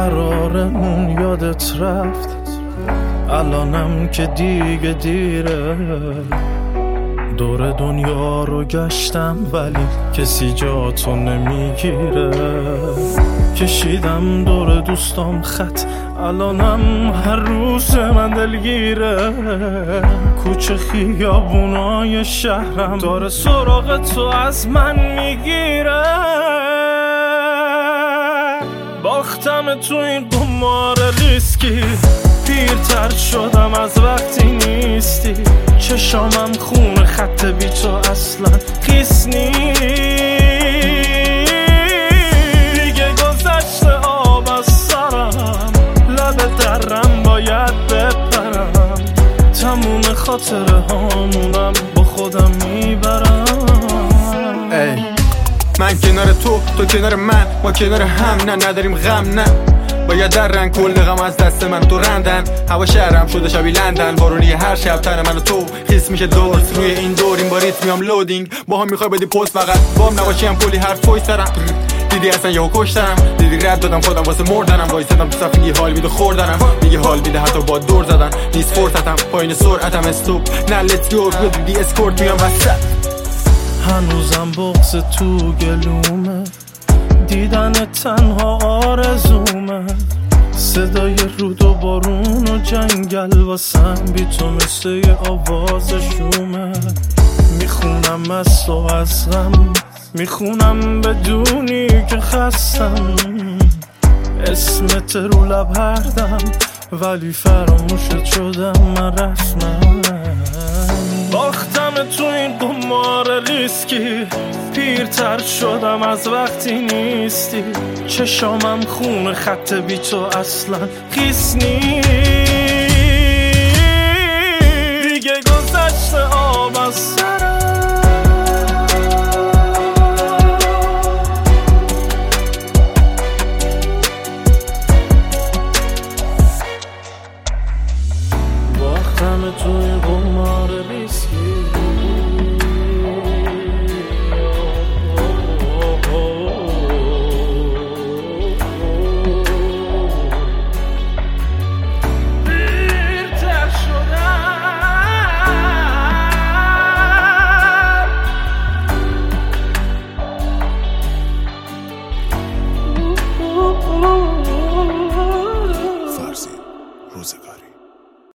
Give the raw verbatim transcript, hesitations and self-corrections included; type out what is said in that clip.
قرارمون یادت رفت، الانم که دیگه دیره. دور دنیا رو گشتم ولی کسی جاتو نمیگیره. کشیدم دور دوستام خط، الانم هر روز من دلگیره. کوچه خیابونای شهرم داره سراغ تو از من میگیره. باختم تو این قمار ریسکی، پیرتر شدم از وقتی نیستی. چشامم خون خط بی تو اصلا خیس نیست. دیگه گذشته آب از سرم، لب درم باید بپرم. تموم خاطره هامونم با خودم میبرم. ای من کنار تو، تو کنار من، ما کنار هم نه. نداریم غم نه، باید در رنگ کل غم از دست من تو رندن. هوا شهرم شده شبیه لندن، بارونی هر شب تن من و تو خیس میشه دور. روی این دور این با ریتمیام لودینگ، با هم میخوای بدی پست فقط بام نباشیم. کلی حرف فوی سرم دیدی اصلا یهو کشتم. دیدی رد دادم خودم واسه مردنم. وایسادم تو صف میگی حال میده خوردنم. میگی حال میده حتی با دور زدن. نیست فرصتم پایین سرعتم استوب نه لیتس گو. دیدی اسکورت میام وسط. هنوزم بغض تو گلومه، دیدن تنها آرزومه. صدای رود و بارون و جنگل واسم بی تو مثل یه آواز شومه. میخونم از تو از غم، میخونم بدونی که خستم. اسمت رو لب هردم ولی فراموشت شدم من رسمم. باختم تو این قمار ریسکی، پیرتر شدم از وقتی نیستی. چشامم خون خط بی تو اصلا خیس نیست.